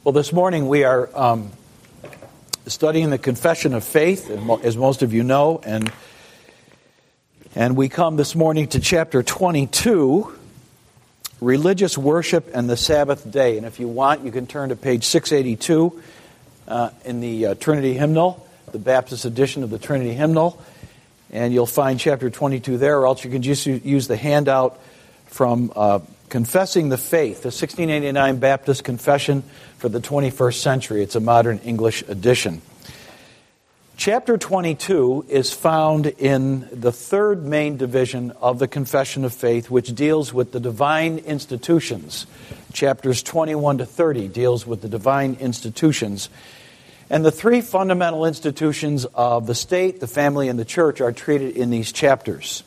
Well, this morning we are studying the Confession of Faith, as most of you know, and we come this morning to chapter 22, Religious Worship and the Sabbath Day. And if you want, you can turn to page 682 in the Trinity Hymnal, the Baptist edition of the Trinity Hymnal, and you'll find chapter 22 there, or else you can just use the handout from Confessing the Faith, the 1689 Baptist Confession for the 21st century. It's a modern English edition. Chapter 22 is found in the third main division of the Confession of Faith, which deals with the divine institutions. Chapters 21 to 30 deals with the divine institutions. And the three fundamental institutions of the state, the family, and the church are treated in these chapters.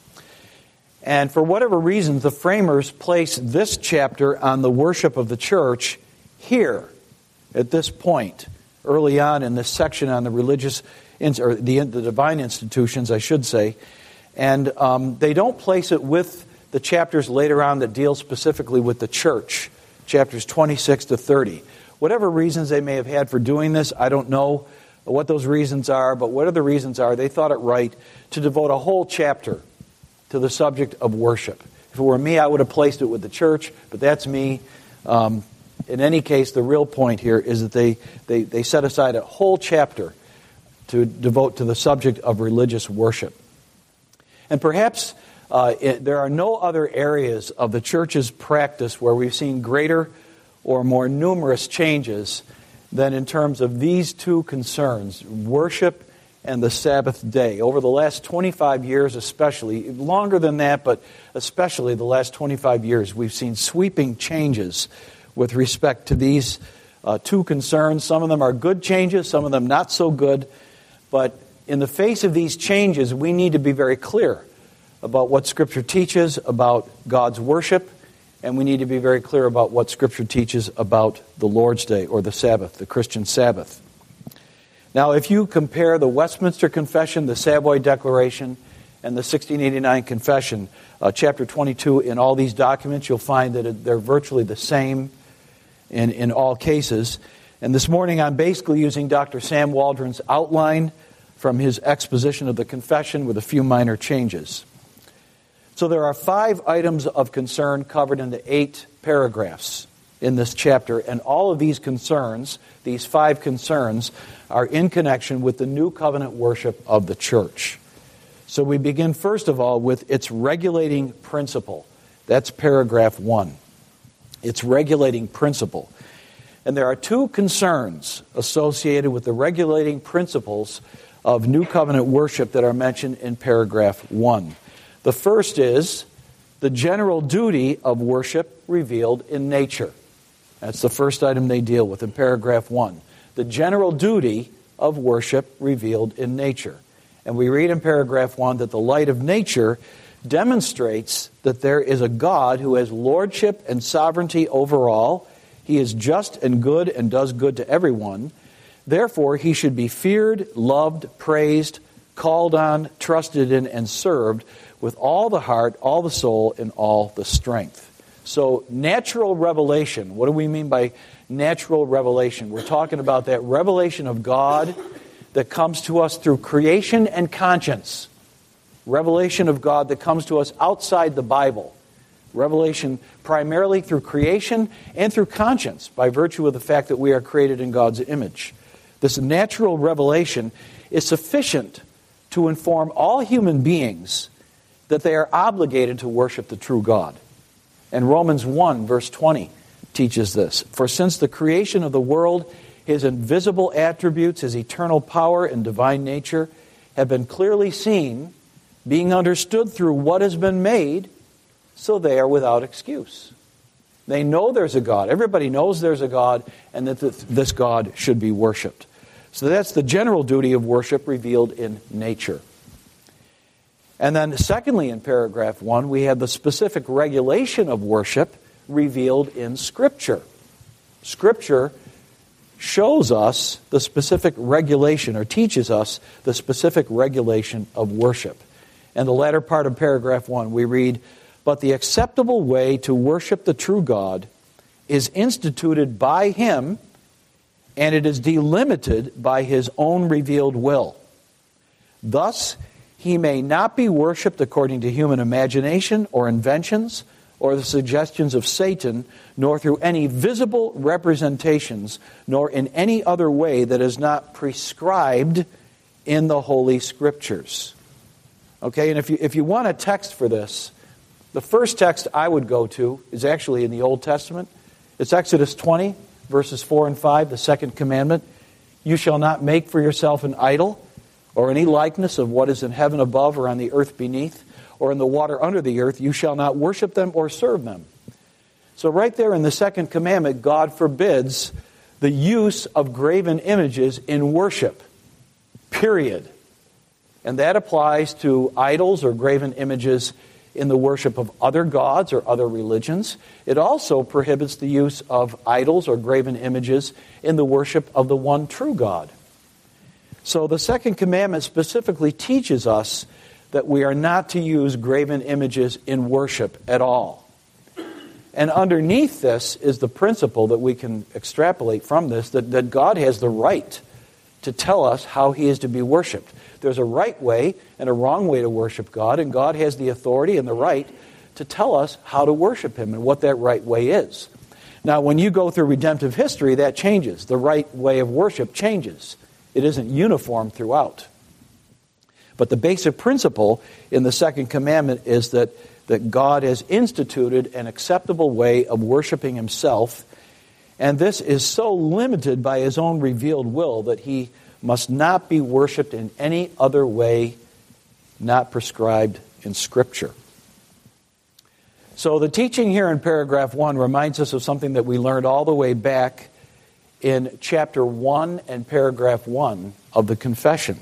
And for whatever reasons, the framers place this chapter on the worship of the church here, at this point, early on in this section on the religious, or the divine institutions, I should say. And they don't place it with the chapters later on that deal specifically with the church, chapters 26 to 30. Whatever reasons they may have had for doing this, I don't know what those reasons are, but whatever the reasons are, they thought it right to devote a whole chapter to the subject of worship. If it were me, I would have placed it with the church, but that's me. In any case, the real point here is that they set aside a whole chapter to devote to the subject of religious worship. And perhaps there are no other areas of the church's practice where we've seen greater or more numerous changes than in terms of these two concerns, worship and the Sabbath day. Over the last 25 years especially, longer than that, but especially the last 25 years, we've seen sweeping changes with respect to these two concerns. Some of them are good changes, some of them not so good. But in the face of these changes, we need to be very clear about what Scripture teaches about God's worship, and we need to be very clear about what Scripture teaches about the Lord's Day or the Sabbath, the Christian Sabbath. Now, if you compare the Westminster Confession, the Savoy Declaration, and the 1689 Confession, chapter 22, in all these documents, you'll find that they're virtually the same in all cases. And this morning, I'm basically using Dr. Sam Waldron's outline from his exposition of the Confession with a few minor changes. So there are 5 items of concern covered in the 8 paragraphs in this chapter, and all of these concerns, these 5 concerns, are in connection with the new covenant worship of the church. So we begin first of all with its regulating principle. That's paragraph 1. Its regulating principle. And there are 2 concerns associated with the regulating principles of new covenant worship that are mentioned in paragraph 1. The first is the general duty of worship revealed in nature. That's the first item they deal with in paragraph 1. The general duty of worship revealed in nature. And we read in paragraph 1 that the light of nature demonstrates that there is a God who has lordship and sovereignty over all. He is just and good and does good to everyone. Therefore, he should be feared, loved, praised, called on, trusted in, and served with all the heart, all the soul, and all the strength. So, natural revelation. What do we mean by natural revelation? We're talking about that revelation of God that comes to us through creation and conscience. Revelation of God that comes to us outside the Bible. Revelation primarily through creation and through conscience, by virtue of the fact that we are created in God's image. This natural revelation is sufficient to inform all human beings that they are obligated to worship the true God. And Romans 1, verse 20 teaches this. For since the creation of the world, his invisible attributes, his eternal power and divine nature have been clearly seen, being understood through what has been made, so they are without excuse. They know there's a God. Everybody knows there's a God, and that this God should be worshipped. So that's the general duty of worship revealed in nature. And then secondly, in paragraph 1, we have the specific regulation of worship revealed in Scripture. Scripture shows us the specific regulation, or teaches us the specific regulation of worship. And the latter part of paragraph 1, we read, "But the acceptable way to worship the true God is instituted by Him and it is delimited by his own revealed will. Thus, he may not be worshipped according to human imagination or inventions or the suggestions of Satan, nor through any visible representations, nor in any other way that is not prescribed in the Holy Scriptures. Okay, and if you want a text for this, the first text I would go to is actually in the Old Testament. It's Exodus 20, verses 4 and 5, the second commandment. You shall not make for yourself an idol, or any likeness of what is in heaven above or on the earth beneath, or in the water under the earth. You shall not worship them or serve them. So right there in the second commandment, God forbids the use of graven images in worship. Period. And that applies to idols or graven images in the worship of other gods or other religions. It also prohibits the use of idols or graven images in the worship of the one true God. So the second commandment specifically teaches us that we are not to use graven images in worship at all. And underneath this is the principle that we can extrapolate from this, that God has the right to tell us how He is to be worshipped. There's a right way and a wrong way to worship God, and God has the authority and the right to tell us how to worship Him and what that right way is. Now, when you go through redemptive history, that changes. The right way of worship changes. It isn't uniform throughout. But the basic principle in the second commandment is that God has instituted an acceptable way of worshiping Himself, and this is so limited by His own revealed will that He must not be worshipped in any other way not prescribed in Scripture. So the teaching here in paragraph 1 reminds us of something that we learned all the way back in chapter 1 and paragraph 1 of the Confession.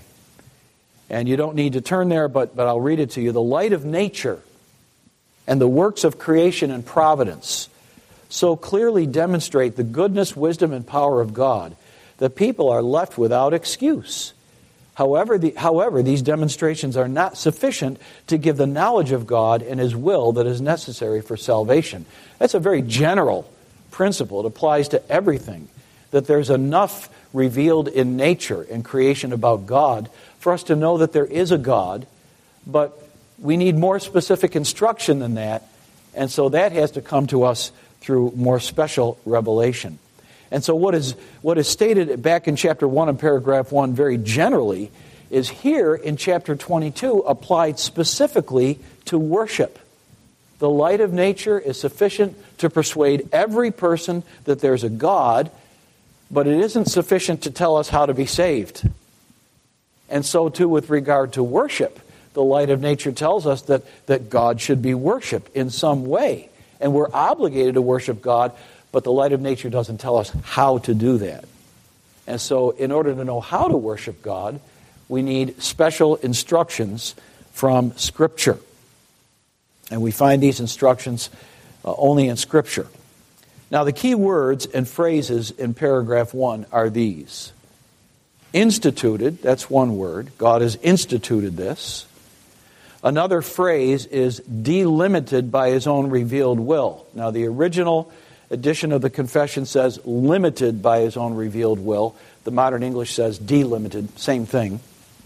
And you don't need to turn there, but I'll read it to you. The light of nature and the works of creation and providence so clearly demonstrate the goodness, wisdom, and power of God that people are left without excuse. However, these demonstrations are not sufficient to give the knowledge of God and His will that is necessary for salvation. That's a very general principle. It applies to everything, that there's enough revealed in nature and creation about God for us to know that there is a God, but we need more specific instruction than that, and so that has to come to us through more special revelation. And so what is stated back in chapter 1 and paragraph 1 very generally is here in chapter 22 applied specifically to worship. The light of nature is sufficient to persuade every person that there's a God, but it isn't sufficient to tell us how to be saved. And so too with regard to worship, the light of nature tells us that God should be worshipped in some way. And we're obligated to worship God, but the light of nature doesn't tell us how to do that. And so in order to know how to worship God, we need special instructions from Scripture. And we find these instructions only in Scripture. Now the key words and phrases in paragraph 1 are these. Instituted, that's one word. God has instituted this. Another phrase is delimited by His own revealed will. Now the original edition of the Confession says limited by His own revealed will. The modern English says delimited, same thing.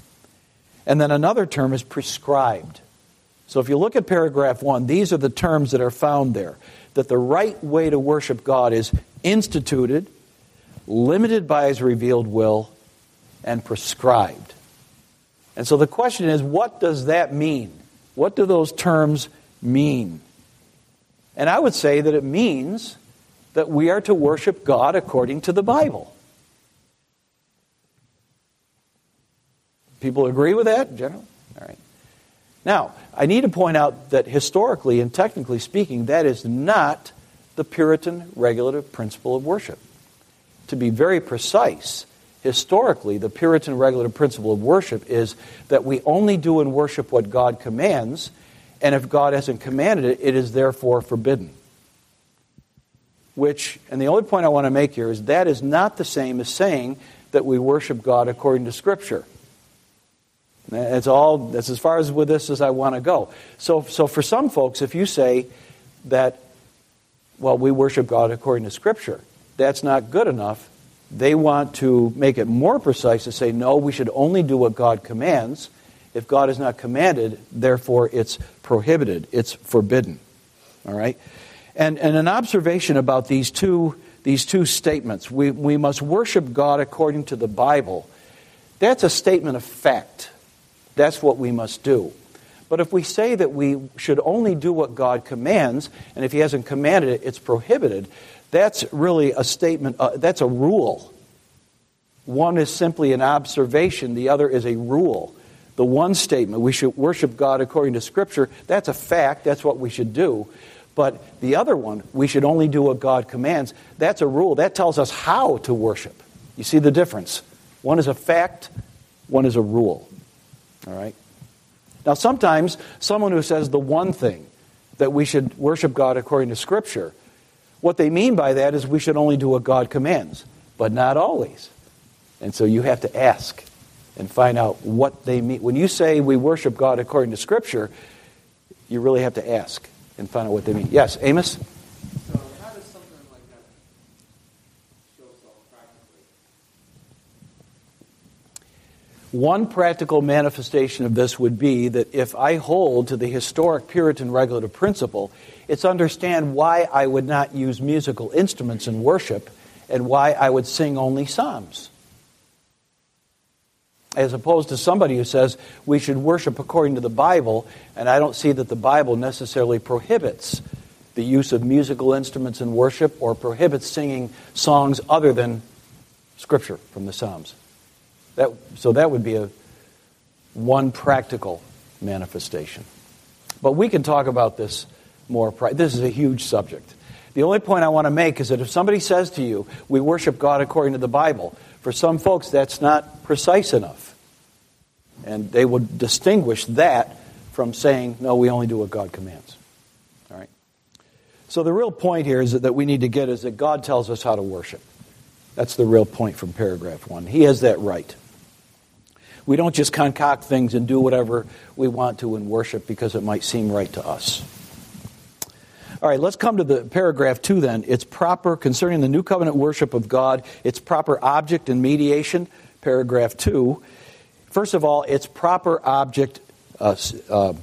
And then another term is prescribed. So if you look at paragraph 1, these are the terms that are found there. That the right way to worship God is instituted, limited by His revealed will, and prescribed. And so the question is, what does that mean? What do those terms mean? And I would say that it means that we are to worship God according to the Bible. People agree with that, generally? All right. Now, I need to point out that historically and technically speaking, that is not the Puritan regulative principle of worship. To be very precise, historically, the Puritan regulative principle of worship is that we only do in worship what God commands, and if God hasn't commanded it, it is therefore forbidden. And the only point I want to make here is that is not the same as saying that we worship God according to Scripture. That's as far as with this as I want to go. So for some folks, if you say that, well, we worship God according to Scripture, that's not good enough, They want to make it more precise to say, no, we should only do what God commands. If God has not commanded, therefore it's prohibited, it's forbidden. All right? And an observation about these two statements, we must worship God according to the Bible. That's a statement of fact. That's what we must do. But if we say that we should only do what God commands, and if He hasn't commanded it, it's prohibited, that's really a statement, that's a rule. One is simply an observation, the other is a rule. The one statement, we should worship God according to Scripture, that's a fact, that's what we should do. But the other one, we should only do what God commands, that's a rule. That tells us how to worship. You see the difference? One is a fact, one is a rule. All right? Now sometimes, someone who says the one thing, that we should worship God according to Scripture, what they mean by that is we should only do what God commands, but not always. And so you have to ask and find out what they mean. When you say we worship God according to Scripture, you really have to ask and find out what they mean. Yes, Amos? So how does something like that show itself practically? One practical manifestation of this would be that if I hold to the historic Puritan regulative principle, it's understand why I would not use musical instruments in worship and why I would sing only psalms. As opposed to somebody who says we should worship according to the Bible, and I don't see that the Bible necessarily prohibits the use of musical instruments in worship or prohibits singing songs other than Scripture from the Psalms. So that would be one practical manifestation. But we can talk about this more. This is a huge subject. The only point I want to make is that if somebody says to you, we worship God according to the Bible, for some folks that's not precise enough. And they would distinguish that from saying, no, we only do what God commands. All right. So the real point here is that we need to get is that God tells us how to worship. That's the real point from paragraph 1. He has that right. We don't just concoct things and do whatever we want to in worship because it might seem right to us. All right, let's come to the paragraph 2 then. It's proper, concerning the new covenant worship of God, its proper object and mediation, paragraph 2. First of all, its proper object, the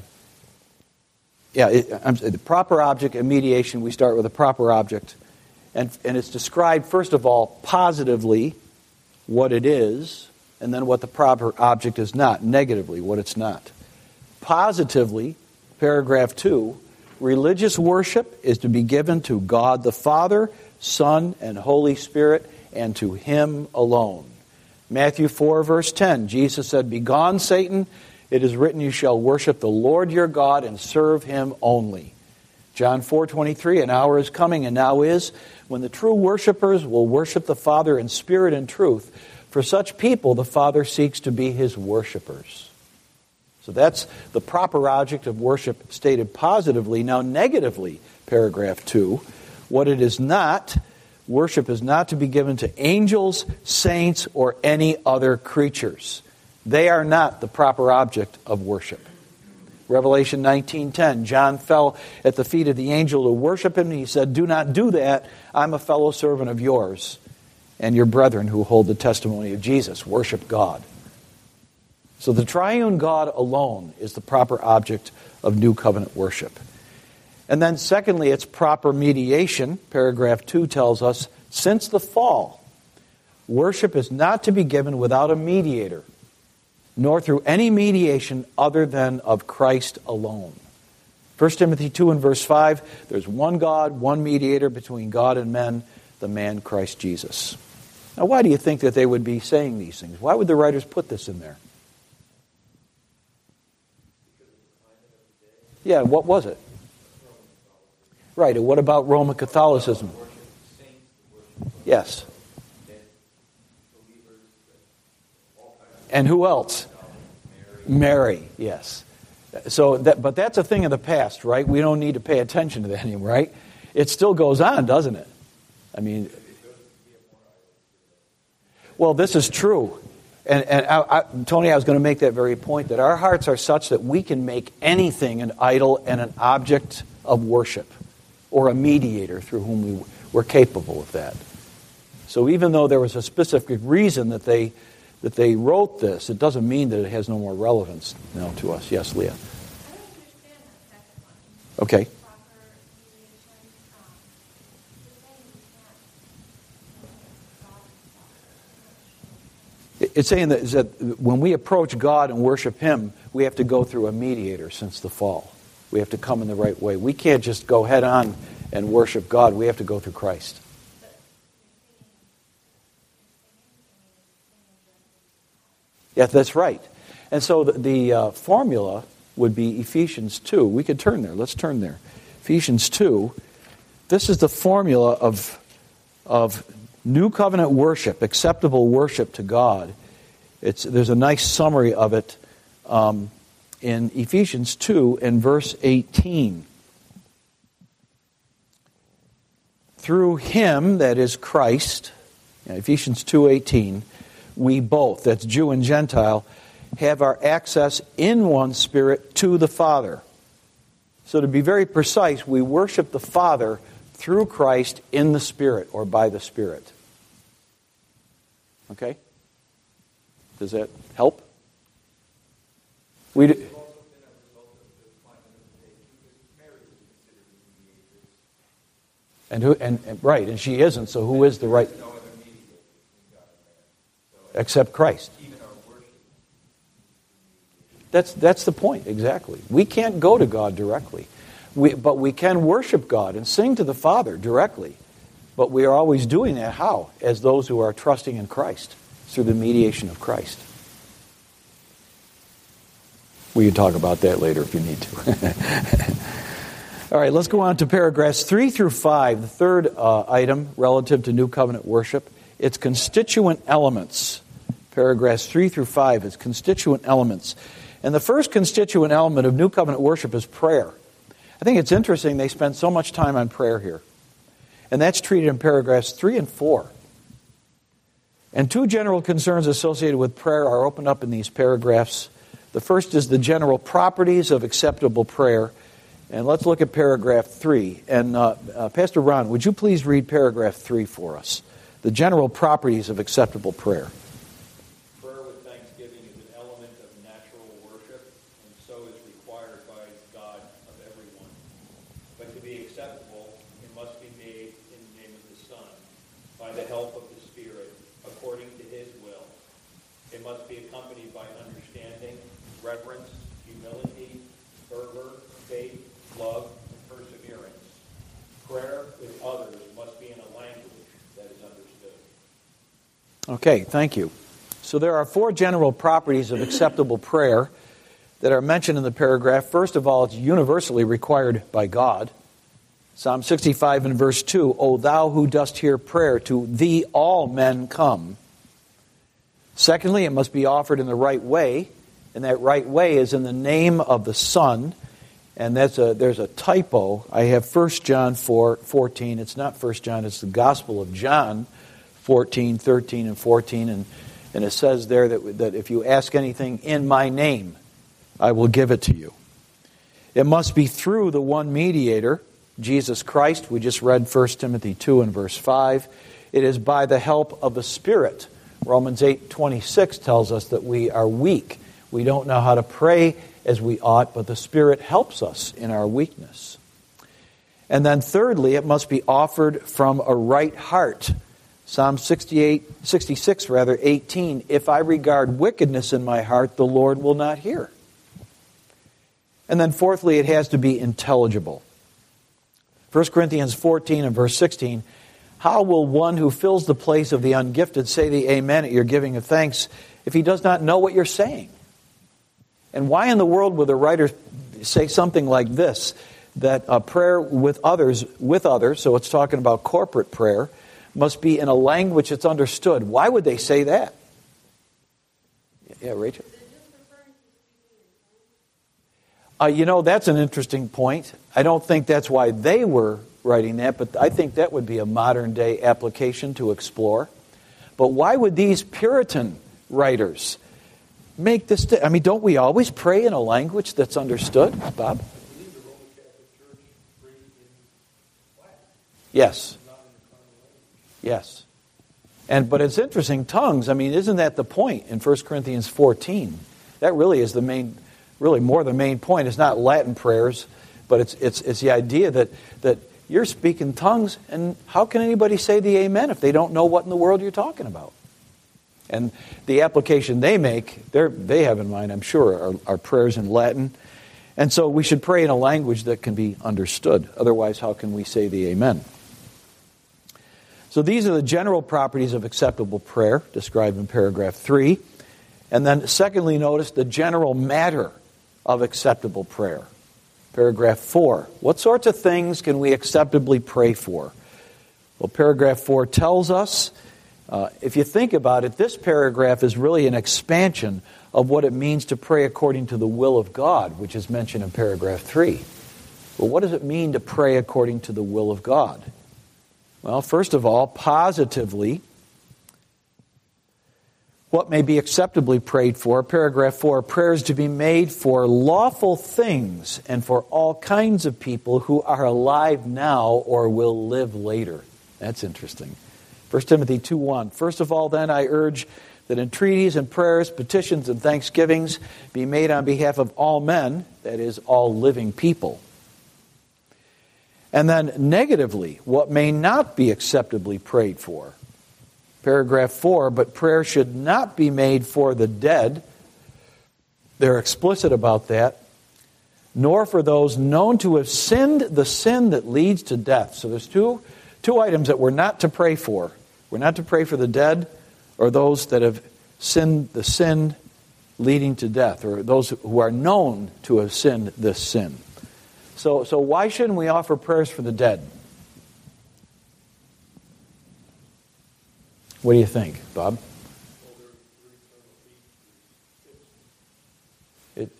proper object and mediation, we start with a proper object. And it's described, first of all, positively what it is, and then what the proper object is not, negatively what it's not. Positively, paragraph 2, religious worship is to be given to God the Father, Son, and Holy Spirit, and to Him alone. Matthew 4, verse 10, Jesus said, "Begone, Satan, it is written, you shall worship the Lord your God and serve Him only." John 4:23, "An hour is coming, and now is, when the true worshipers will worship the Father in spirit and truth. For such people the Father seeks to be His worshipers." So that's the proper object of worship stated positively. Now negatively, paragraph 2, what it is not, worship is not to be given to angels, saints, or any other creatures. They are not the proper object of worship. Revelation 19:10, John fell at the feet of the angel to worship him, and he said, "Do not do that. I'm a fellow servant of yours and your brethren who hold the testimony of Jesus." Worship God. So the triune God alone is the proper object of new covenant worship. And then secondly, its proper mediation. Paragraph 2 tells us, since the fall, worship is not to be given without a mediator, nor through any mediation other than of Christ alone. 1 Timothy 2 and verse 5, there's one God, one mediator between God and men, the man Christ Jesus. Now why do you think that they would be saying these things? Why would the writers put this in there? Yeah, what was it? Right, and what about Roman Catholicism? Yes. And who else? Mary, yes. But that's a thing of the past, right? We don't need to pay attention to that anymore, right? It still goes on, doesn't it? I mean, well, this is true. And Tony, I was going to make that very point, that our hearts are such that we can make anything an idol and an object of worship, or a mediator through whom we're capable of that. So even though there was a specific reason that they wrote this, it doesn't mean that it has no more relevance now to us. Yes, Leah. I don't understand that second one. Okay. Proper mediation. It's saying that when we approach God and worship Him, we have to go through a mediator since the fall. We have to come in the right way. We can't just go head on and worship God. We have to go through Christ. Yeah, that's right. And so the formula would be Ephesians 2. We could turn there. Let's turn there. Ephesians 2. This is the formula of new covenant worship, acceptable worship to God. There's a nice summary of it in Ephesians 2 and verse 18. Through Him, that is Christ, Ephesians 2:18, we both, that's Jew and Gentile, have our access in one Spirit to the Father. So to be very precise, we worship the Father through Christ in the Spirit or by the Spirit. Okay? Does that help? Right, and she isn't, so who is the right? Except Christ. That's the point, exactly. We can't go to God directly. But we can worship God and sing to the Father directly. But we are always doing that. How? As those who are trusting in Christ, through the mediation of Christ. We can talk about that later if you need to. All right, let's go on to paragraphs 3 through 5, the third item relative to New Covenant worship. It's constituent elements. Paragraphs 3 through 5 is constituent elements. And the first constituent element of New Covenant worship is prayer. I think it's interesting they spend so much time on prayer here. And that's treated in paragraphs 3 and 4. And two general concerns associated with prayer are opened up in these paragraphs. The first is the general properties of acceptable prayer. And let's look at paragraph 3. And Pastor Ron, would you please read paragraph 3 for us? The general properties of acceptable prayer. Prayer with thanksgiving is an element of natural worship, and so is required by God of everyone. But to be acceptable, it must be made in the name of the Son, by the help of the Spirit, according to His will. It must be accompanied by understanding, reverence, humility, fervor, faith, love, and perseverance. Prayer with others must be in a language that is understood. Okay, thank you. So there are four general properties of acceptable prayer that are mentioned in the paragraph. First of all, it's universally required by God. Psalm 65 and verse 2, O thou who dost hear prayer, to thee all men come. Secondly, it must be offered in the right way, and that right way is in the name of the Son. And there's a typo. I have 1 John 4:14. It's not 1 John, it's the Gospel of John 14:13 and 14. And it says there that if you ask anything in my name, I will give it to you. It must be through the one mediator, Jesus Christ. We just read 1 Timothy 2 and verse 5. It is by the help of the Spirit. Romans 8:26 tells us that we are weak. We don't know how to pray as we ought, but the Spirit helps us in our weakness. And then thirdly, it must be offered from a right heart. Psalm 18, if I regard wickedness in my heart, the Lord will not hear. And then fourthly, it has to be intelligible. 1 Corinthians 14 and verse 16, how will one who fills the place of the ungifted say the amen at your giving of thanks if he does not know what you're saying? And why in the world would the writer say something like this, that prayer with others, so it's talking about corporate prayer, must be in a language that's understood? Why would they say that? Yeah, Rachel? That's an interesting point. I don't think that's why they were writing that, but I think that would be a modern day application to explore. But why would these Puritan writers make this? Don't we always pray in a language that's understood, Bob? Yes. Yes. But it's interesting, tongues, I mean, isn't that the point in 1 Corinthians 14? That really is more the main point. It's not Latin prayers, but it's the idea that you're speaking tongues, and how can anybody say the amen if they don't know what in the world you're talking about? And the application they make, they have in mind, I'm sure, are prayers in Latin. And so we should pray in a language that can be understood. Otherwise, how can we say the amen? So these are the general properties of acceptable prayer, described in paragraph 3. And then secondly, notice the general matter of acceptable prayer. Paragraph 4. What sorts of things can we acceptably pray for? Well, paragraph 4 tells us, if you think about it, this paragraph is really an expansion of what it means to pray according to the will of God, which is mentioned in paragraph 3. Well, what does it mean to pray according to the will of God? Well, first of all, positively, what may be acceptably prayed for? Paragraph 4, prayers to be made for lawful things and for all kinds of people who are alive now or will live later. That's interesting. 1 Timothy 2:1. First of all, then, I urge that entreaties and prayers, petitions and thanksgivings be made on behalf of all men, that is, all living people. And then negatively, what may not be acceptably prayed for? Paragraph 4, but prayer should not be made for the dead. They're explicit about that. Nor for those known to have sinned the sin that leads to death. So there's two items that we're not to pray for. We're not to pray for the dead or those that have sinned the sin leading to death, or those who are known to have sinned this sin. So why shouldn't we offer prayers for the dead? What do you think, Bob? It,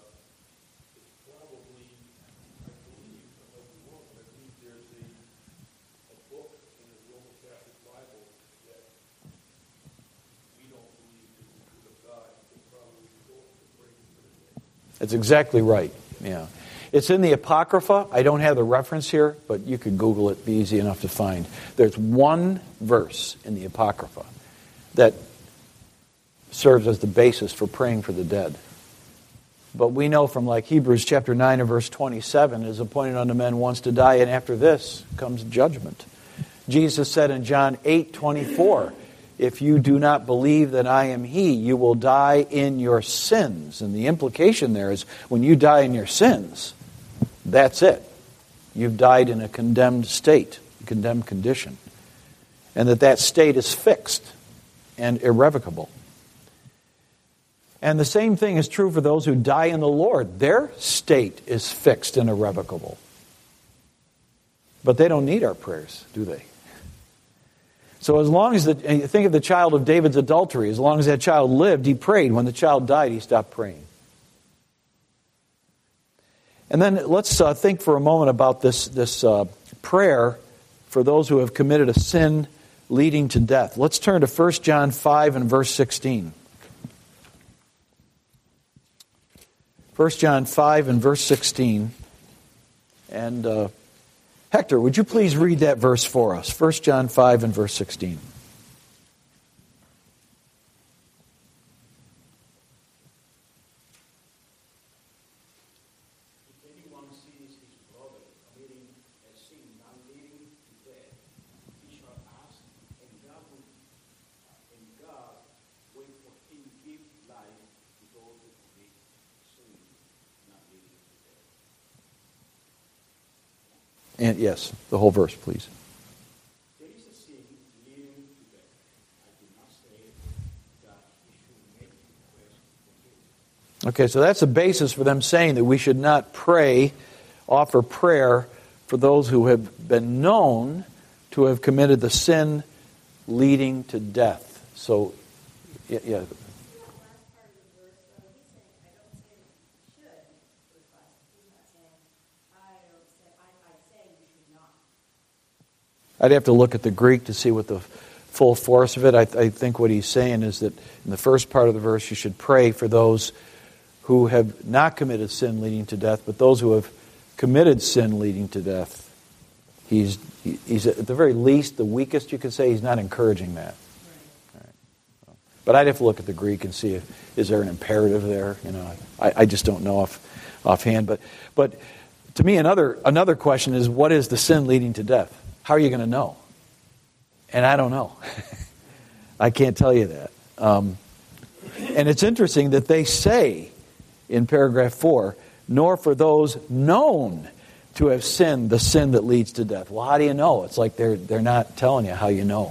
That's exactly right. Yeah. It's in the Apocrypha. I don't have the reference here, but you could Google it. Be easy enough to find. There's one verse in the Apocrypha that serves as the basis for praying for the dead. But we know from like Hebrews chapter 9 and verse 27, it is appointed unto men once to die, and after this comes judgment. Jesus said in John 8:24, if you do not believe that I am He, you will die in your sins. And the implication there is when you die in your sins, that's it. You've died in a condemned state, a condemned condition. And that state is fixed and irrevocable. And the same thing is true for those who die in the Lord. Their state is fixed and irrevocable. But they don't need our prayers, do they? So as long as you think of the child of David's adultery, as long as that child lived, he prayed. When the child died, he stopped praying. And then let's think for a moment about this prayer for those who have committed a sin leading to death. Let's turn to 1 John 5 and verse 16. 1 John 5 and verse 16. And Hector, would you please read that verse for us? 1 John 5 and verse 16. And yes, the whole verse, please. There is a sin leading to death. I do not say that we should make request for it. Okay, so that's the basis for them saying that we should not offer prayer for those who have been known to have committed the sin leading to death. So, yeah. I'd have to look at the Greek to see what the full force of it. I think what he's saying is that in the first part of the verse you should pray for those who have not committed sin leading to death, but those who have committed sin leading to death. He's at the very least, the weakest you could say, he's not encouraging that. But I'd have to look at the Greek and see is there an imperative there. I just don't know offhand. But to me, another question is, what is the sin leading to death? How are you going to know? And I don't know. I can't tell you that. And it's interesting that they say in paragraph 4, nor for those known to have sinned the sin that leads to death. Well, how do you know? It's like they're not telling you how you know.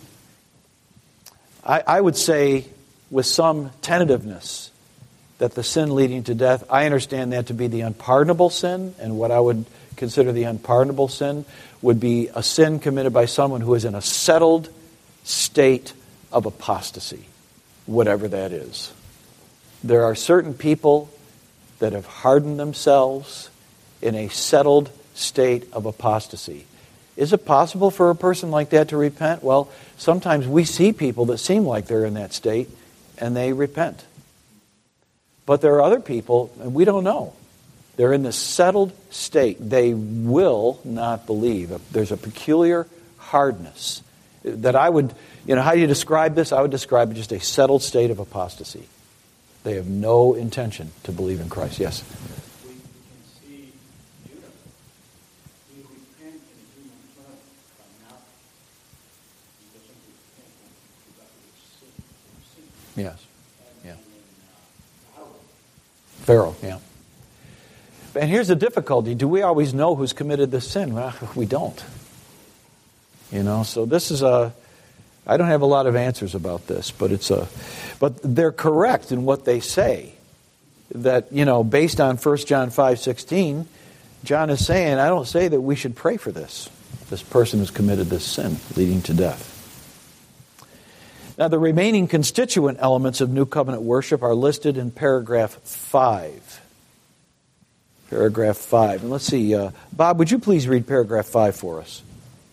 I would say with some tentativeness that the sin leading to death, I understand that to be the unpardonable sin, and what I would consider the unpardonable sin would be a sin committed by someone who is in a settled state of apostasy, whatever that is. There are certain people that have hardened themselves in a settled state of apostasy. Is it possible for a person like that to repent? Well, sometimes we see people that seem like they're in that state and they repent. But there are other people, and we don't know. They're in this settled state. They will not believe. There's a peculiar hardness that I would, how do you describe this? I would describe it just a settled state of apostasy. They have no intention to believe in Christ. Yes? We can see Judah. He repented in human terms, but not, he doesn't repent because of his sin. Yes. And Yeah. Pharaoh. Pharaoh, yeah. And here's the difficulty. Do we always know who's committed this sin? Well, we don't. So this is I don't have a lot of answers about this, but but they're correct in what they say. That, based on 1 John 5:16, John is saying, I don't say that we should pray for this person who's committed this sin leading to death. Now, the remaining constituent elements of New Covenant worship are listed in paragraph 5. Paragraph 5. And let's see, Bob, would you please read paragraph 5 for us?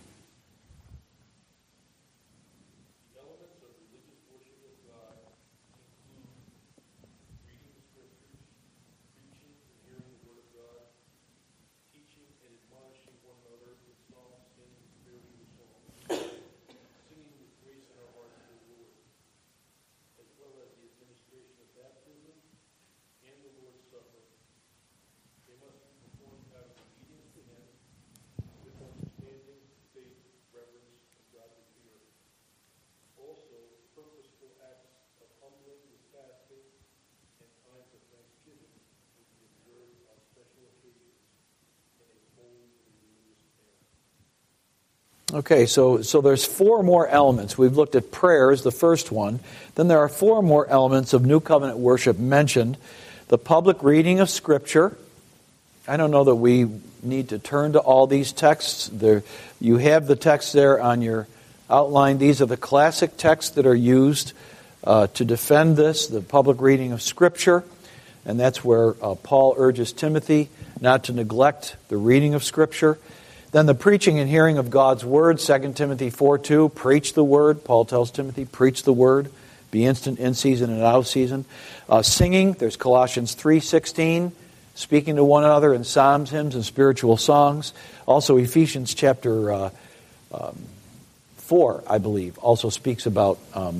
Okay, so there's 4 more elements. We've looked at prayer as the first one. Then there are 4 more elements of New Covenant worship mentioned. The public reading of Scripture. I don't know that we need to turn to all these texts. You have the text there on your outline. These are the classic texts that are used to defend this, the public reading of Scripture. And that's where Paul urges Timothy not to neglect the reading of Scripture. Then the preaching and hearing of God's Word, 2 Timothy 4:2, preach the Word. Paul tells Timothy, preach the Word. Be instant in season and out of season. Singing, there's Colossians 3:16, speaking to one another in psalms, hymns, and spiritual songs. Also Ephesians chapter 4, I believe, also speaks about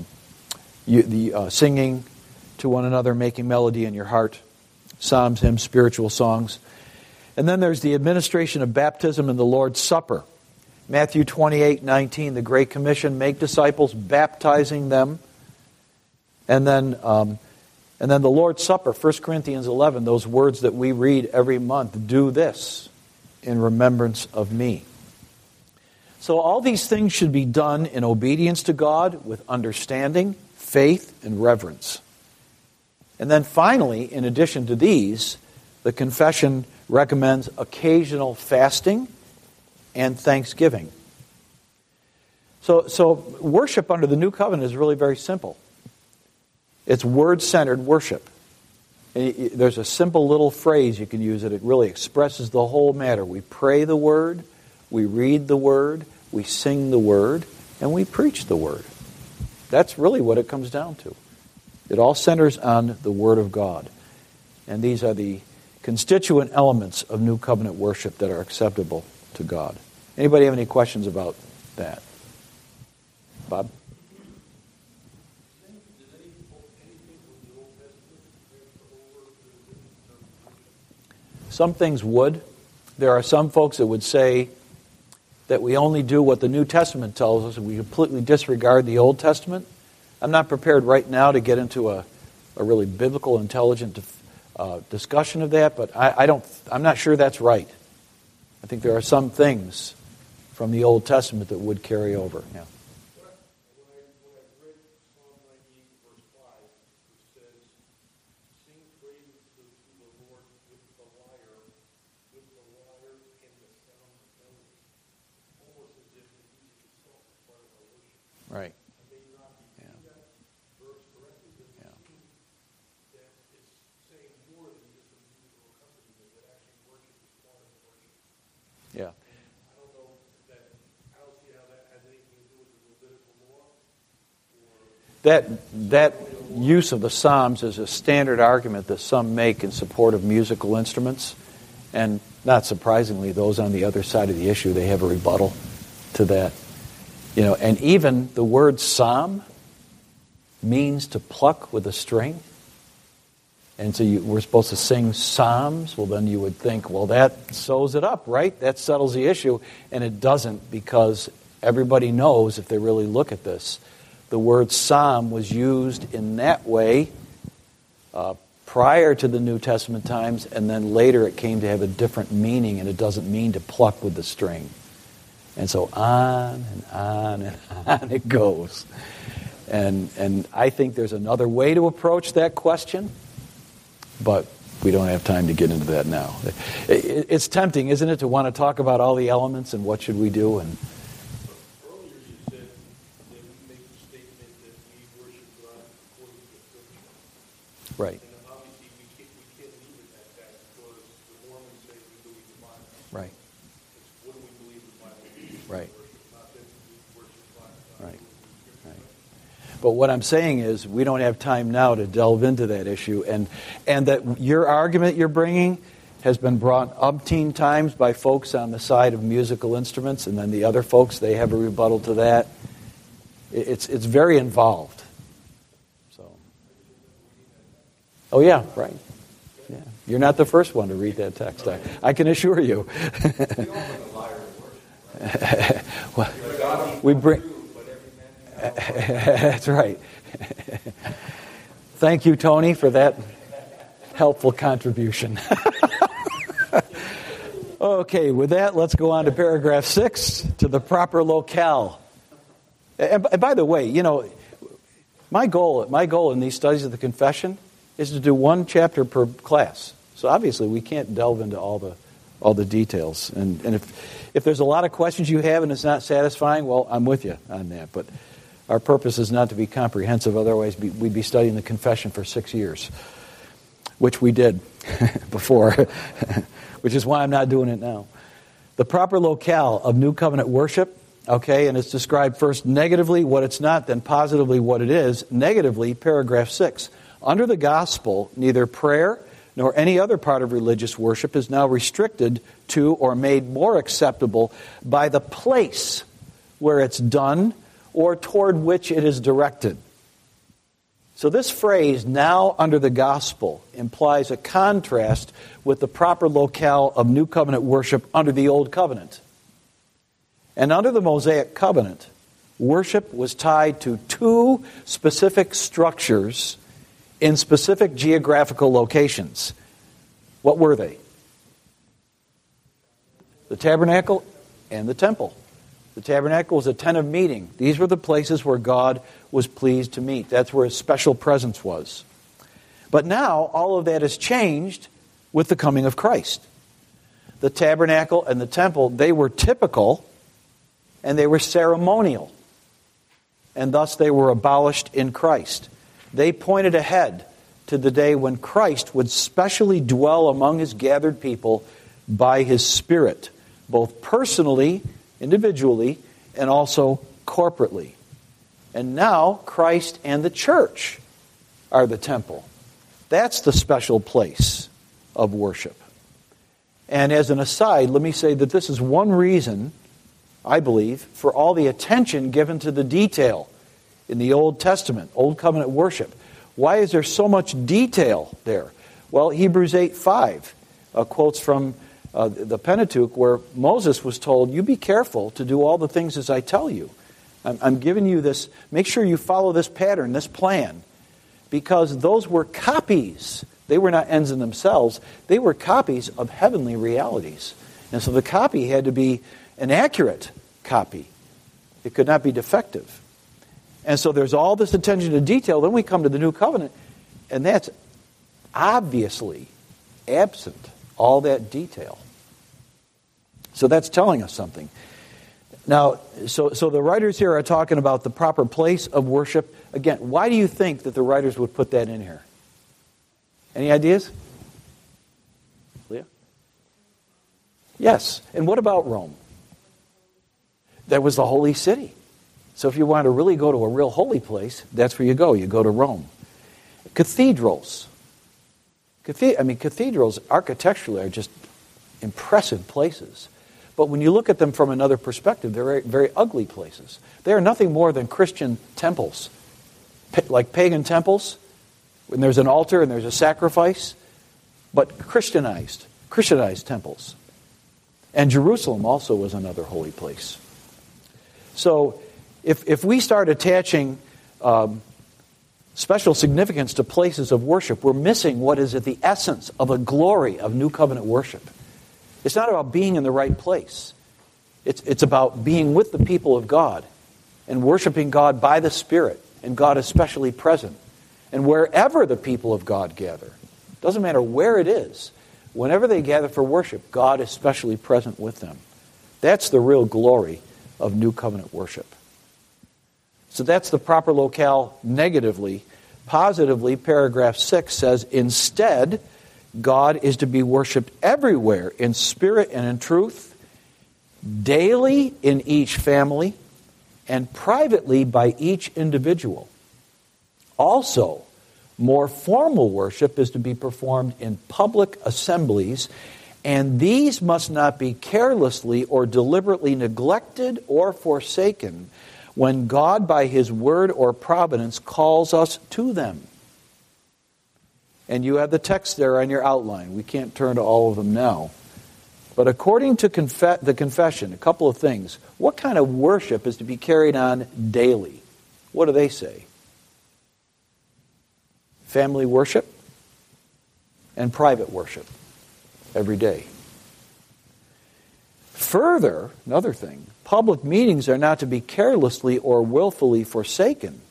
singing to one another, making melody in your heart. Psalms, hymns, spiritual songs. And then there's the administration of baptism and the Lord's Supper. Matthew 28:19, the Great Commission, make disciples, baptizing them. And then the Lord's Supper, 1 Corinthians 11, those words that we read every month, do this in remembrance of me. So all these things should be done in obedience to God with understanding, faith, and reverence. And then finally, in addition to these, the confession recommends occasional fasting and thanksgiving. So worship under the New Covenant is really very simple. It's word-centered worship. There's a simple little phrase you can use that it really expresses the whole matter. We pray the Word, we read the Word, we sing the Word, and we preach the Word. That's really what it comes down to. It all centers on the Word of God. And these are the constituent elements of New Covenant worship that are acceptable to God. Anybody have any questions about that? Bob? Does Some things would. There are some folks that would say that we only do what the New Testament tells us and we completely disregard the Old Testament. I'm not prepared right now to get into a really biblical, intelligent discussion of that, but I'm not sure that's right. I think there are some things from the Old Testament that would carry over. Yeah. When I read Psalm 98, verse 5, it says, "Sing praises to the Lord with the lyre and the sound of melody," almost as if the music itself is part of our worship. Right. And they not read that verse correctly, but it seems that it's saying more than just a musical accompaniment, that actually worship is part of worship. Yeah. That use of the Psalms is a standard argument that some make in support of musical instruments. And not surprisingly, those on the other side of the issue, they have a rebuttal to that. And even the word psalm means to pluck with a string. And so we're supposed to sing psalms. Well, then you would think, well, that sews it up, right? That settles the issue. And it doesn't, because everybody knows, if they really look at this, the word psalm was used in that way prior to the New Testament times, and then later it came to have a different meaning, and it doesn't mean to pluck with the string. And so on and on and on it goes. And I think there's another way to approach that question, but we don't have time to get into that now. It's tempting, isn't it, to want to talk about all the elements and what should we do? And Earlier you said that we make the statement that we worship God according to Scripture. right, And obviously we can't leave it at that, because the Mormons say we believe the Bible. right, It's what do we believe the Bible means? right. Worship, not that we worship God. Right. Right. But what I'm saying is we don't have time now to delve into that issue, and that your argument you're bringing has been brought umpteen times by folks on the side of musical instruments, and then the other folks, they have a rebuttal to that. It's very involved. So, oh yeah, right. Yeah, you're not the first one to read that text. I can assure you. Well, we bring. That's right. Thank you, Tony, for that helpful contribution. Okay, with that, let's go on to paragraph 6, to the proper locale. And by the way, my goal in these studies of the confession is to do one chapter per class. So obviously, we can't delve into all the details. And if there's a lot of questions you have and it's not satisfying, well, I'm with you on that. But our purpose is not to be comprehensive. Otherwise, we'd be studying the confession for 6 years, which we did before, which is why I'm not doing it now. The proper locale of New Covenant worship, okay, and it's described first negatively what it's not, then positively what it is. Negatively, paragraph 6. Under the gospel, neither prayer nor any other part of religious worship is now restricted to or made more acceptable by the place where it's done or toward which it is directed. So this phrase, now under the gospel, implies a contrast with the proper locale of New Covenant worship under the Old Covenant. And under the Mosaic Covenant, worship was tied to two specific structures in specific geographical locations. What were they? The tabernacle and the temple. The tabernacle was a tent of meeting. These were the places where God was pleased to meet. That's where His special presence was. But now, all of that has changed with the coming of Christ. The tabernacle and the temple, they were typical and they were ceremonial. And thus they were abolished in Christ. They pointed ahead to the day when Christ would specially dwell among His gathered people by His Spirit, both personally, individually, and also corporately. And now Christ and the church are the temple. That's the special place of worship. And as an aside, let me say that this is one reason, I believe, for all the attention given to the detail in the Old Testament, Old Covenant worship. Why is there so much detail there? Well, Hebrews 8:5 quotes from the Pentateuch where Moses was told, you be careful to do all the things as I tell you. I'm giving you this, make sure you follow this pattern, this plan, because those were copies. They were not ends in themselves. They were copies of heavenly realities. And so the copy had to be an accurate copy. It could not be defective. And so there's all this attention to detail. Then we come to the New Covenant, and that's obviously absent, all that detail. So that's telling us something. Now, so the writers here are talking about the proper place of worship. Again, why do you think that the writers would put that in here? Any ideas? Leah? Yes. And what about Rome? That was the holy city. So if you want to really go to a real holy place, that's where you go. You go to Rome. Cathedrals. Cathedrals architecturally are just impressive places. But when you look at them from another perspective, they're very, very ugly places. They are nothing more than Christian temples. Like pagan temples, when there's an altar and there's a sacrifice, but Christianized temples. And Jerusalem also was another holy place. So if we start attaching special significance to places of worship, we're missing what is at the essence of a glory of New Covenant worship. It's not about being in the right place. It's about being with the people of God and worshiping God by the Spirit, and God especially present. And wherever the people of God gather, doesn't matter where it is, whenever they gather for worship, God is especially present with them. That's the real glory of New Covenant worship. So that's the proper locale negatively. Positively, paragraph 6 says, instead, God is to be worshipped everywhere in spirit and in truth, daily in each family, and privately by each individual. Also, more formal worship is to be performed in public assemblies, and these must not be carelessly or deliberately neglected or forsaken when God, by His word or providence, calls us to them. And you have the text there on your outline. We can't turn to all of them now. But according to the confession, a couple of things. What kind of worship is to be carried on daily? What do they say? Family worship and private worship every day. Further, another thing, public meetings are not to be carelessly or willfully forsaken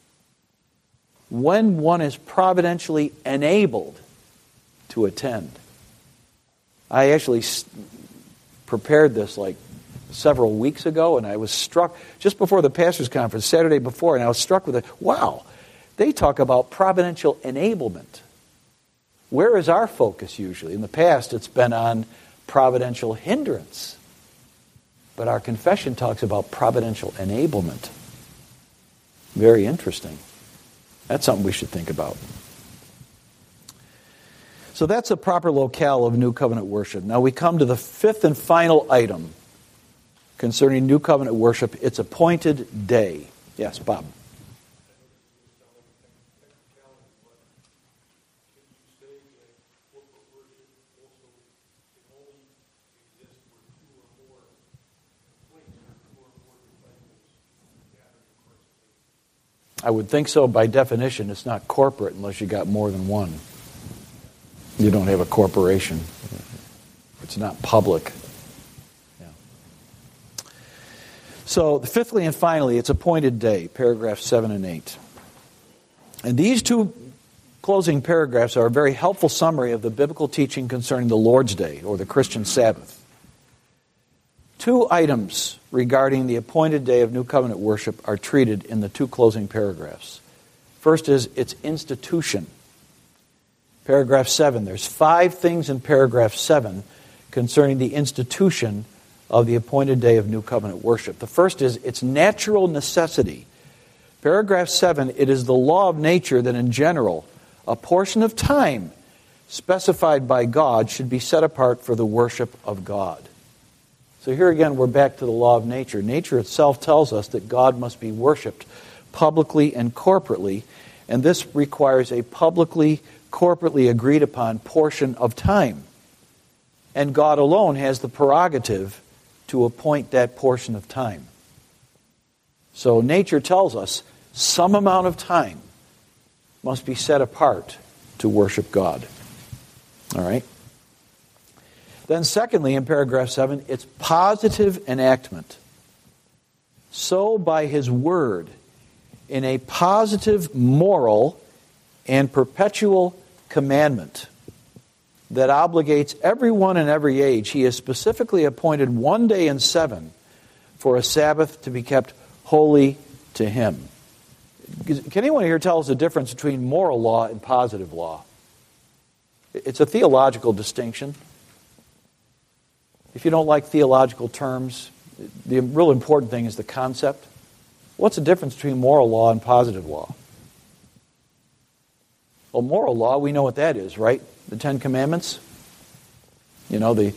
when one is providentially enabled to attend. I actually prepared this like several weeks ago, and I was struck just before the pastors' conference, Saturday before, and I was struck with it. Wow, they talk about providential enablement. Where is our focus usually? In the past, it's been on providential hindrance. But our confession talks about providential enablement. Very interesting. That's something we should think about. So that's a proper locale of New Covenant worship. Now we come to the fifth and final item concerning New Covenant worship. It's appointed day. Yes, Bob. I would think so. By definition, it's not corporate unless you got more than one. You don't have a corporation. It's not public. Yeah. So, fifthly and finally, it's appointed day, paragraphs 7 and 8. And these two closing paragraphs are a very helpful summary of the biblical teaching concerning the Lord's Day, or the Christian Sabbath. Two items regarding the appointed day of New Covenant worship are treated in the two closing paragraphs. First is its institution. Paragraph 7. There's 5 things in paragraph 7 concerning the institution of the appointed day of New Covenant worship. The first is its natural necessity. Paragraph 7, it is the law of nature that in general, a portion of time specified by God should be set apart for the worship of God. So here again, we're back to the law of nature. Nature itself tells us that God must be worshipped publicly and corporately, and this requires a publicly, corporately agreed upon portion of time. And God alone has the prerogative to appoint that portion of time. So nature tells us some amount of time must be set apart to worship God. All right? Then secondly, in paragraph 7, it's positive enactment. So by His Word, in a positive moral and perpetual commandment that obligates everyone in every age, He has specifically appointed one day in 7 for a Sabbath to be kept holy to Him. Can anyone here tell us the difference between moral law and positive law? It's a theological distinction. If you don't like theological terms, the real important thing is the concept. What's the difference between moral law and positive law? Well, moral law, we know what that is, right? The Ten Commandments. You know, the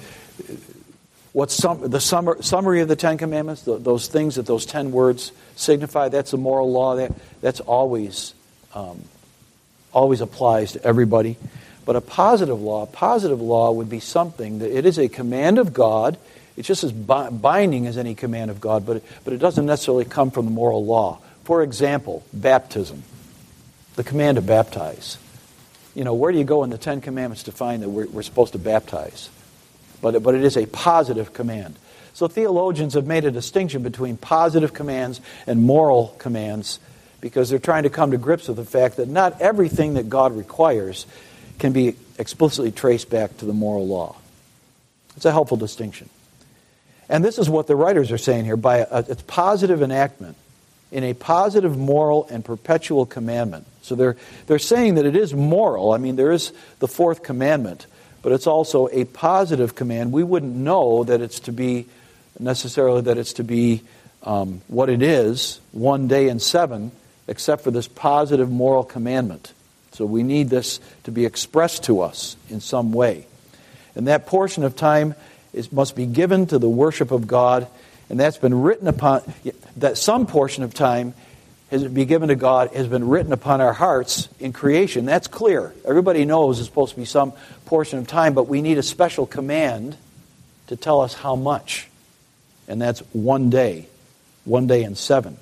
summary of the Ten Commandments, those things that those 10 words signify, that's the moral law. That's always applies to everybody. But a positive law would be something that it is a command of God. It's just as binding as any command of God, but it doesn't necessarily come from the moral law. For example, baptism, the command to baptize. You know, where do you go in the Ten Commandments to find that we're supposed to baptize? But it is a positive command. So theologians have made a distinction between positive commands and moral commands because they're trying to come to grips with the fact that not everything that God requires can be explicitly traced back to the moral law. It's a helpful distinction. And this is what the writers are saying here. By its positive enactment, in a positive moral and perpetual commandment. So they're saying that it is moral. I mean, there is the fourth commandment, but it's also a positive command. We wouldn't know that it's to be necessarily that it's to be what it is, one day in 7, except for this positive moral commandment. So we need this to be expressed to us in some way. And that portion of time must be given to the worship of God, and that's been written upon, that some portion of time has been given to God, has been written upon our hearts in creation. That's clear. Everybody knows it's supposed to be some portion of time, but we need a special command to tell us how much. And that's one day in 7.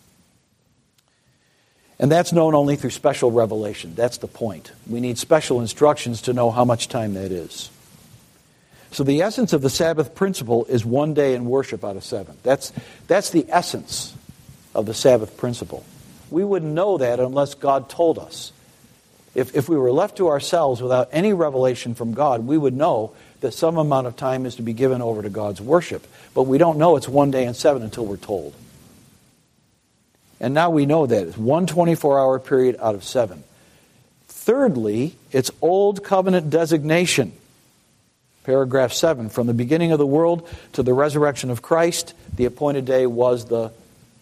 And that's known only through special revelation. That's the point. We need special instructions to know how much time that is. So the essence of the Sabbath principle is one day in worship out of 7. That's the essence of the Sabbath principle. We wouldn't know that unless God told us. If we were left to ourselves without any revelation from God, we would know that some amount of time is to be given over to God's worship. But we don't know it's one day in 7 until we're told. And now we know that. It's one 24-hour period out of 7. Thirdly, it's Old Covenant designation. Paragraph 7, from the beginning of the world to the resurrection of Christ, the appointed day was the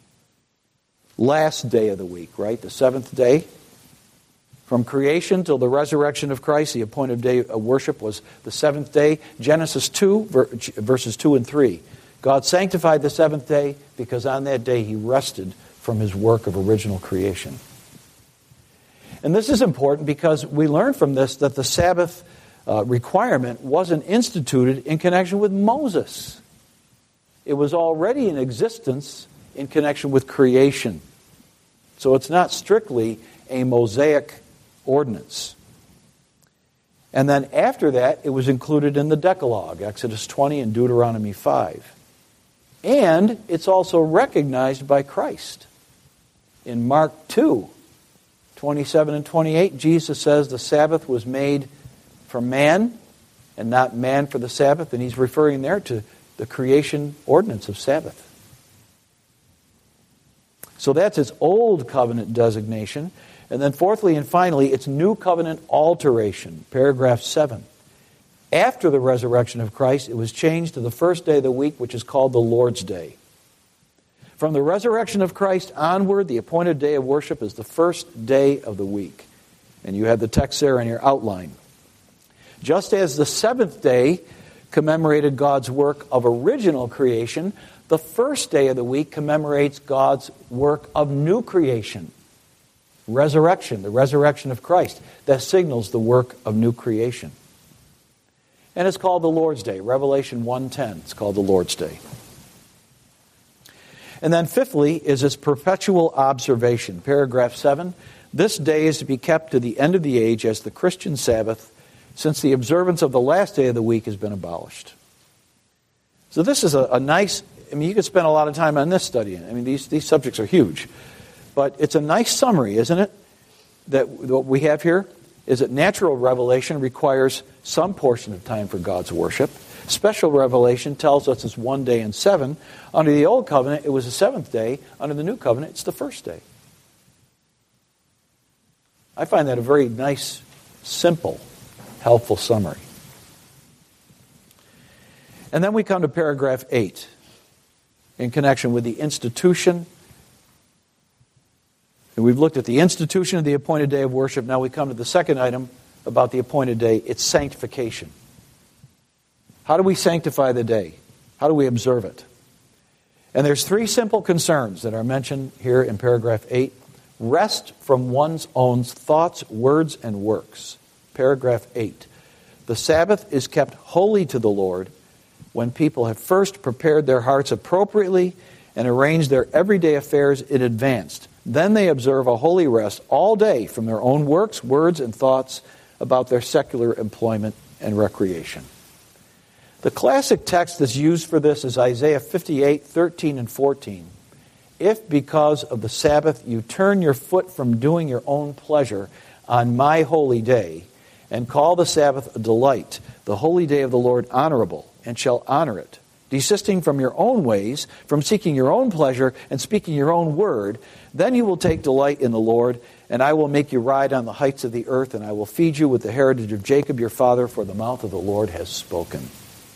last day of the week, right? The 7th day. From creation till the resurrection of Christ, the appointed day of worship was the 7th day. Genesis 2, verses 2 and 3. God sanctified the 7th day because on that day He rested from His work of original creation. And this is important because we learn from this that the Sabbath requirement wasn't instituted in connection with Moses. It was already in existence in connection with creation. So it's not strictly a Mosaic ordinance. And then after that, it was included in the Decalogue, Exodus 20 and Deuteronomy 5. And it's also recognized by Christ. In Mark 2, 27 and 28, Jesus says the Sabbath was made for man and not man for the Sabbath. And He's referring there to the creation ordinance of Sabbath. So that's its Old Covenant designation. And then fourthly and finally, it's New Covenant alteration, paragraph 7. After the resurrection of Christ, it was changed to the first day of the week, which is called the Lord's Day. From the resurrection of Christ onward, the appointed day of worship is the first day of the week. And you have the text there in your outline. Just as the 7th day commemorated God's work of original creation, the first day of the week commemorates God's work of new creation. Resurrection, the resurrection of Christ, that signals the work of new creation. And it's called the Lord's Day. Revelation 1:10, it's called the Lord's Day. And then fifthly is its perpetual observation. Paragraph 7, this day is to be kept to the end of the age as the Christian Sabbath, since the observance of the last day of the week has been abolished. So this is a nice, you could spend a lot of time on this studying. These subjects are huge. But it's a nice summary, isn't it? That what we have here is that natural revelation requires some portion of time for God's worship. Special revelation tells us it's 1 day in 7. Under the Old Covenant, it was the 7th day. Under the New Covenant, it's the 1st day. I find that a very nice, simple, helpful summary. And then we come to paragraph 8 in connection with the institution. And we've looked at the institution of the appointed day of worship. Now we come to the second item about the appointed day. It's sanctification. How do we sanctify the day? How do we observe it? And there's 3 simple concerns that are mentioned here in paragraph 8. Rest from one's own thoughts, words, and works. Paragraph 8. The Sabbath is kept holy to the Lord when people have first prepared their hearts appropriately and arranged their everyday affairs in advance. Then they observe a holy rest all day from their own works, words, and thoughts about their secular employment and recreation. The classic text that's used for this is Isaiah 58:13 and 14. If because of the Sabbath you turn your foot from doing your own pleasure on my holy day, and call the Sabbath a delight, the holy day of the Lord honorable, and shall honor it, desisting from your own ways, from seeking your own pleasure, and speaking your own word, then you will take delight in the Lord, and I will make you ride on the heights of the earth, and I will feed you with the heritage of Jacob your father, for the mouth of the Lord has spoken.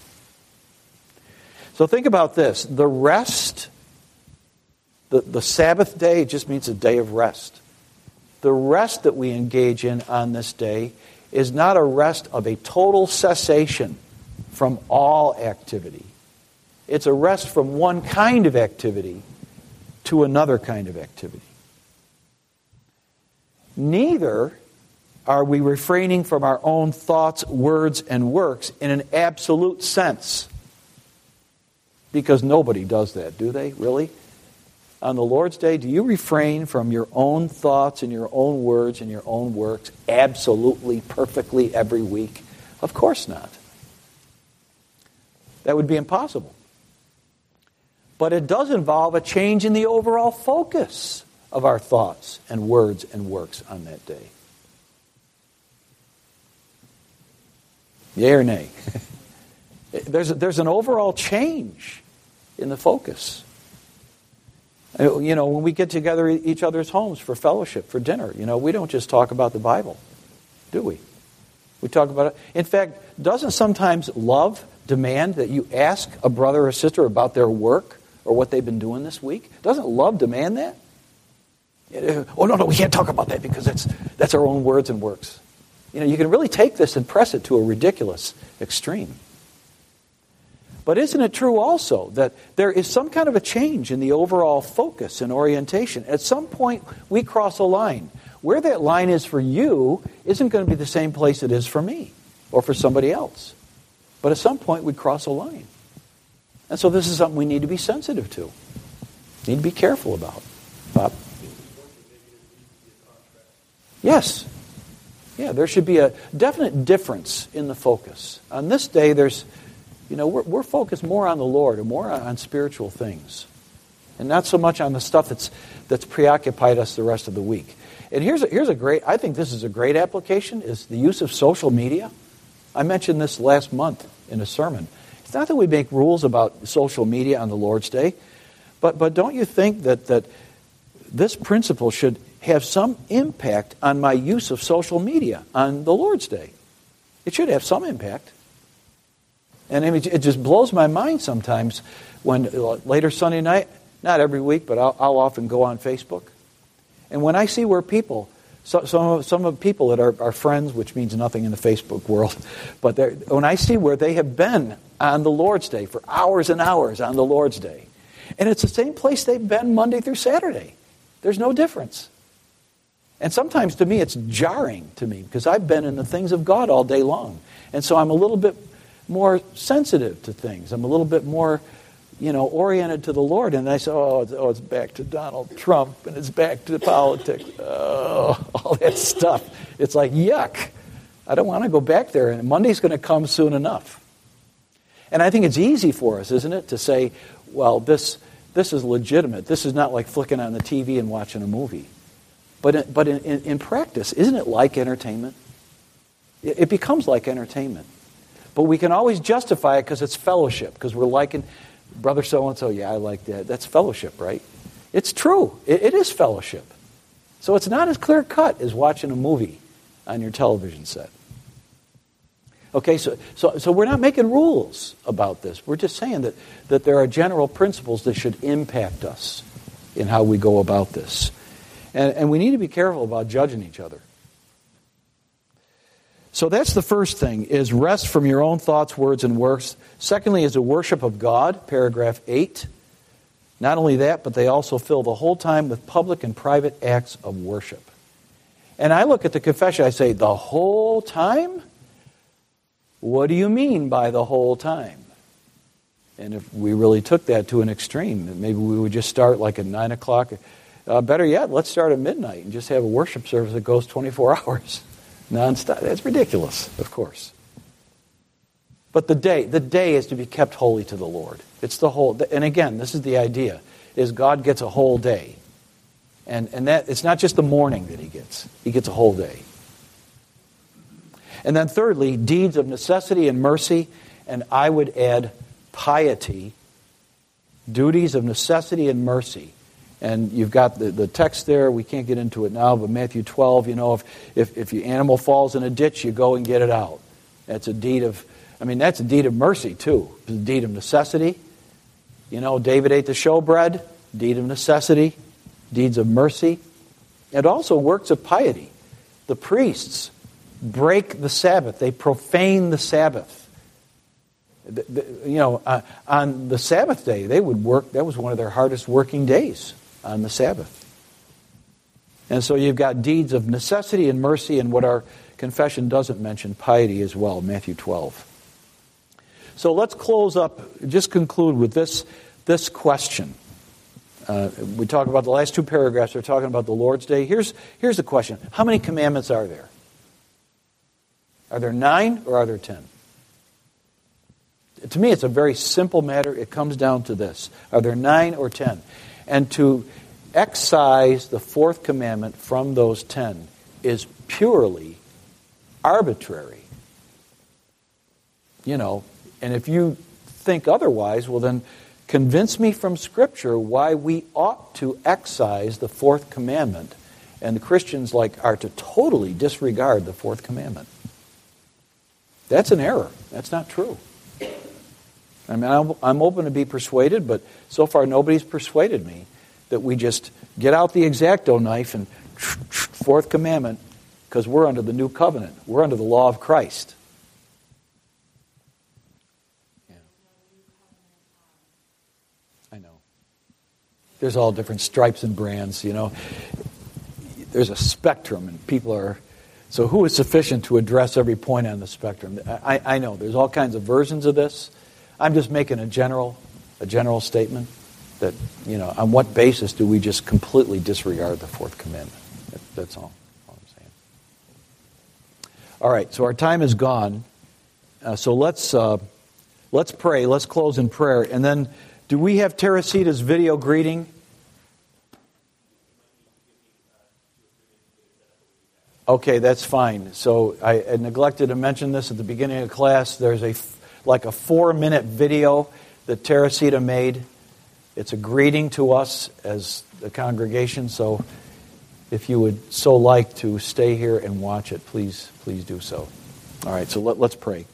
So think about this. The rest, the Sabbath day, just means a day of rest. The rest that we engage in on this day is not a rest of a total cessation from all activity. It's a rest from one kind of activity to another kind of activity. Neither are we refraining from our own thoughts, words, and works in an absolute sense. Because nobody does that, do they? Really? On the Lord's Day, do you refrain from your own thoughts and your own words and your own works absolutely, perfectly every week? Of course not. That would be impossible. But it does involve a change in the overall focus of our thoughts and words and works on that day. Yea or nay? There's an overall change in the focus. You know, when we get together at each other's homes for fellowship, for dinner, we don't just talk about the Bible, do we? We talk about it. In fact, doesn't sometimes love demand that you ask a brother or sister about their work or what they've been doing this week? Doesn't love demand that? Oh, no, we can't talk about that because that's our own words and works. You can really take this and press it to a ridiculous extreme. But isn't it true also that there is some kind of a change in the overall focus and orientation? At some point, we cross a line. Where that line is for you isn't going to be the same place it is for me or for somebody else. But at some point, we cross a line. And so this is something we need to be sensitive to. Need to be careful about. Bob? Yes. Yeah, there should be a definite difference in the focus. On this day, we're focused more on the Lord and more on spiritual things, and not so much on the stuff that's preoccupied us the rest of the week. And I think this is a great application, is the use of social media. I mentioned this last month in a sermon. It's not that we make rules about social media on the Lord's Day, but don't you think that this principle should have some impact on my use of social media on the Lord's Day? It should have some impact. And it just blows my mind sometimes when later Sunday night, not every week, but I'll often go on Facebook. And when I see where people, some of the people that are friends, which means nothing in the Facebook world, but when I see where they have been on the Lord's Day for hours and hours on the Lord's Day, and it's the same place they've been Monday through Saturday. There's no difference. And sometimes to me it's jarring to me because I've been in the things of God all day long. And so I'm a little bit more sensitive to things. I'm a little bit more, oriented to the Lord. And I say, it's back to Donald Trump, and it's back to politics. Oh, all that stuff. It's like, yuck. I don't want to go back there, and Monday's going to come soon enough. And I think it's easy for us, isn't it, to say, well, this is legitimate. This is not like flicking on the TV and watching a movie. But in practice, isn't it like entertainment? It becomes like entertainment. But we can always justify it because it's fellowship, because we're liking brother so-and-so. Yeah, I like that. That's fellowship, right? It's true. It is fellowship. So it's not as clear-cut as watching a movie on your television set. Okay, so we're not making rules about this. We're just saying that there are general principles that should impact us in how we go about this. And we need to be careful about judging each other. So that's the first thing, is rest from your own thoughts, words, and works. Secondly is a worship of God, paragraph 8. Not only that, but they also fill the whole time with public and private acts of worship. And I look at the confession, I say, the whole time? What do you mean by the whole time? And if we really took that to an extreme, maybe we would just start like at 9 o'clock. Better yet, let's start at midnight and just have a worship service that goes 24 hours. Non-stop. That's ridiculous, of course. But the day is to be kept holy to the Lord. It's the whole, and again, this is the idea, is God gets a whole day. And that it's not just the morning that he gets a whole day. And then thirdly, deeds of necessity and mercy, and I would add piety, duties of necessity and mercy. And you've got the text there. We can't get into it now, but Matthew 12, if your animal falls in a ditch, you go and get it out. That's a deed of mercy too. It's a deed of necessity. David ate the showbread, deed of necessity, deeds of mercy, and also works of piety. The priests break the Sabbath. They profane the Sabbath. On the Sabbath day, they would work. That was one of their hardest working days, on the Sabbath. And so you've got deeds of necessity and mercy, and what our confession doesn't mention, piety as well, Matthew 12. So let's close up, just conclude with this question. We talk about the last two paragraphs, they're talking about the Lord's Day. Here's the question. How many commandments are there? Are there 9 or are there 10? To me, it's a very simple matter. It comes down to this. Are there 9 or 10? And to excise the fourth commandment from those 10 is purely arbitrary. And if you think otherwise, well then convince me from Scripture why we ought to excise the fourth commandment, and the Christians are to totally disregard the fourth commandment. That's an error. That's not true. I mean, I'm open to be persuaded, but so far nobody's persuaded me that we just get out the X-Acto knife and fourth commandment, because we're under the new covenant. We're under the law of Christ. Yeah. I know. There's all different stripes and brands, There's a spectrum, and people are... So who is sufficient to address every point on the spectrum? I know. There's all kinds of versions of this. I'm just making a general statement that, on what basis do we just completely disregard the fourth commandment? That's all I'm saying. All right, so our time is gone. So let's pray. Let's close in prayer. And then, do we have Teresita's video greeting? Okay, that's fine. So I neglected to mention this at the beginning of class. There's a 4-minute video that Teresita made. It's a greeting to us as a congregation. So if you would so like to stay here and watch it, please do so. All right, so let's pray.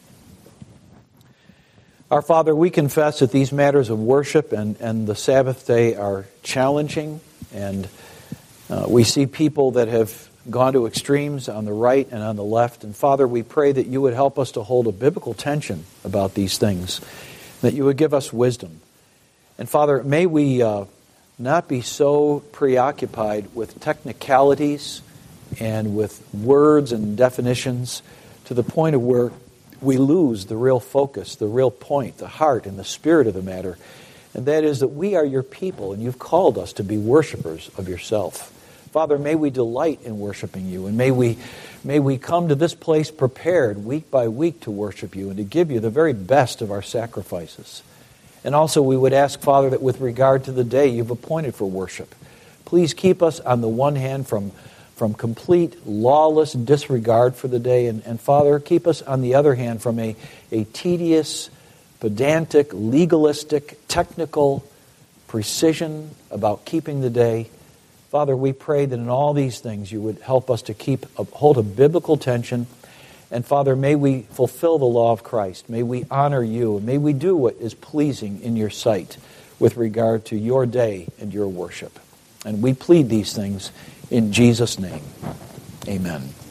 Our Father, we confess that these matters of worship and the Sabbath day are challenging, and we see people that have gone to extremes on the right and on the left. And Father, we pray that you would help us to hold a biblical tension about these things, that you would give us wisdom. And Father, may we not be so preoccupied with technicalities and with words and definitions to the point of where we lose the real focus, the real point, the heart and the spirit of the matter. And that is that we are your people, and you've called us to be worshipers of yourself. Father, may we delight in worshiping you, and may we come to this place prepared week by week to worship you and to give you the very best of our sacrifices. And also we would ask, Father, that with regard to the day you've appointed for worship, please keep us on the one hand from complete lawless disregard for the day, and Father, keep us on the other hand from a tedious, pedantic, legalistic, technical precision about keeping the day. Father, we pray that in all these things you would help us to hold a biblical tension. And Father, may we fulfill the law of Christ. May we honor you. And may we do what is pleasing in your sight with regard to your day and your worship. And we plead these things in Jesus' name. Amen.